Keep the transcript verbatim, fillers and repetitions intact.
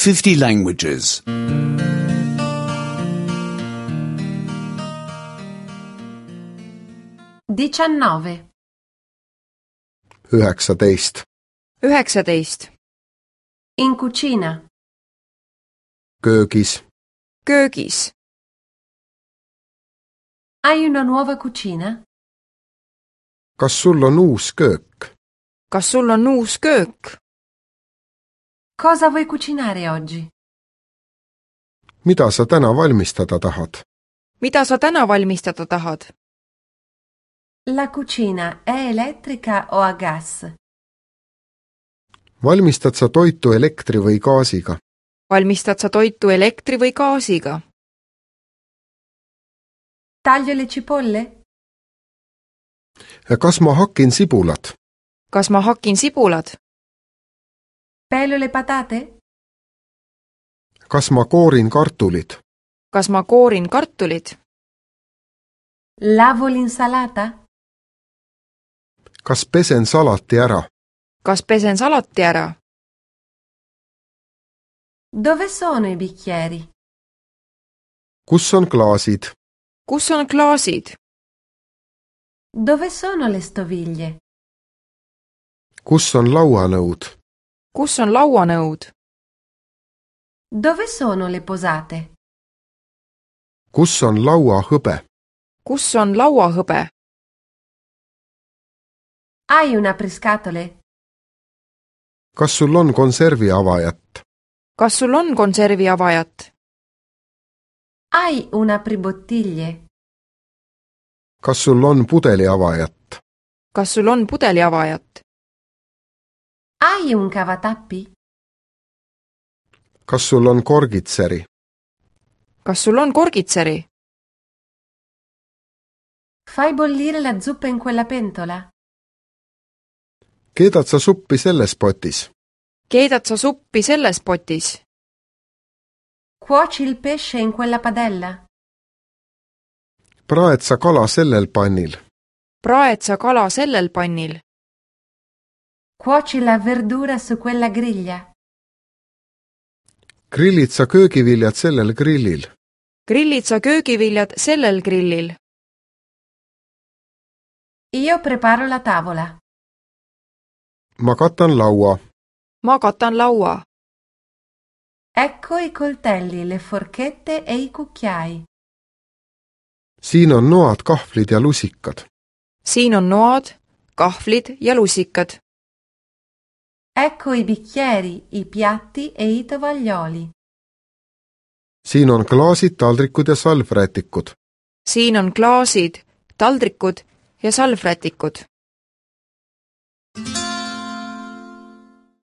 fifty languages. diciannove. üheksateist, üheksateist, In cucina. köögis, köögis. Hai una nuova cucina? kas sul on uus köök? Kas sul on uus köök? Cosa vuoi cucinare oggi? mida sa täna valmistada tahad? Mida sa täna valmistada tahad? La cucina è elettrica o a gas? valmistad sa toitu elektri või gaasiga? Valmistad sa toitu elektri või gaasiga? Taglio le cipolle? kas ma hakin sibulat? Kas ma hakin sibulad? Pelo le patate? kas ma koorin kartulid? Kas ma koorin kartulid? Lavo l'insalata? kas pesen salati ära? Kas pesen salati ära? Dove sono i bicchieri? kus on klaasid? Kus on klaasid? Dove sono le stoviglie? kus on lauanõud? Kus on lauanõud? Dove sono le posate? kus on lauahõbe? Kus on lauahõbe? Hai un apriscatole? kas sul on konservi avajat? Kas sul on konservi avajat? Hai un apribottiglie? kas sul on pudeli avajat? Kas sul on pudeli avajat? Hai un cavatappi? kas sul on korgitseri? Kas sul on korgitseri? Fai bollire la zuppa in quella pentola? keedad sa suppi selles potis? Keedad sa suppi selles potis? Cuoci il pesce in quella padella? praed sa kala sellel pannil? Praed sa kala sellel pannil? Cuoci la verdura su quella griglia? grillid sa köögiviljad sellel grillil? Grillid sa köögiviljad sellel grillil? Io preparo la tavola. ma katan laua. Ma katan laua. Ecco i coltelli, le forchette e i cucchiai. siin on noad, kahvlid ja lusikad. Siin on noad, kahvlid ja lusikad. Ecco i bicchieri, i piatti e i tovaglioli. siin on klaasid, taldrikud ja salvrätikud. Siin on klaasid, taldrikud ja salvrätikud.